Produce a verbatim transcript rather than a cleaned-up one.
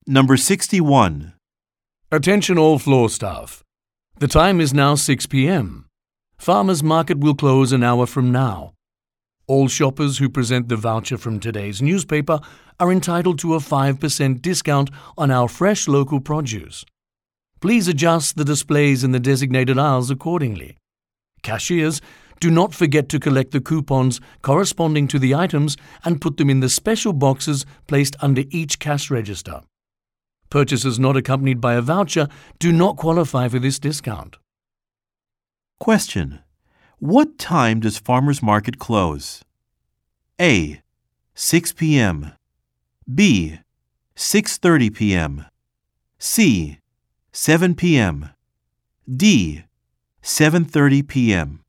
Number sixty-one. Attention all floor staff. The time is now six p m Farmers Market will close an hour from now. All shoppers who present the voucher from today's newspaper are entitled to a five percent discount on our fresh local produce. Please adjust the displays in the designated aisles accordingly. Cashiers, do not forget to collect the coupons corresponding to the items and put them in the special boxes placed under each cash register. Purchases not accompanied by a voucher do not qualify for this discount. Question. What time does Farmers Market close? A. six p m B. six thirty p m C. seven p m D. seven thirty p m